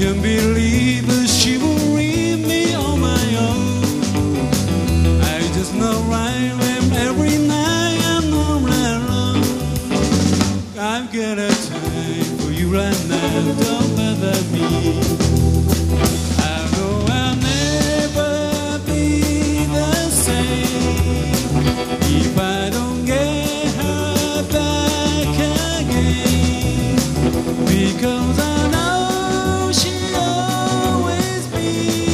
can't believe that she will leave me on my own. I just know right when every night I'm all alone. I've got a time for you right now, don't bother me. I know I'll never be the same if I don't get her back again, because I know she'll always be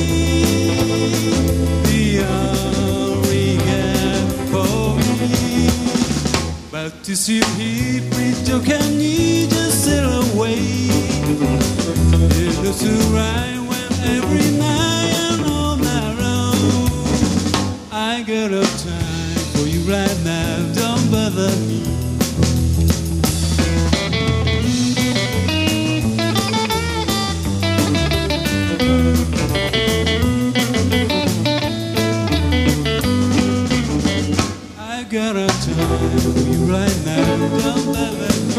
the only girl for me. But to see he please, can you just sail away? It looks so right when every night I'm on my own. I got a time for you right now, don't bother me. I got a time for you right now, don't bother me.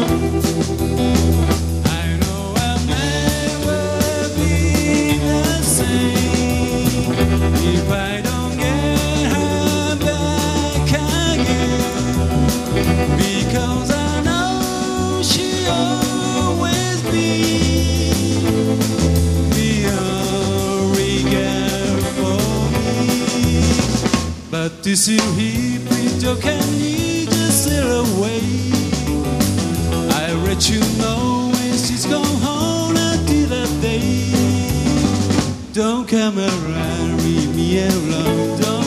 I know I'll never be the same if I don't get her back again, because I know she'll always be the only girl for me. But this is Joe, can you just sail away? I let you know when she's gone home until that day. Don't come around, leave me alone. Don't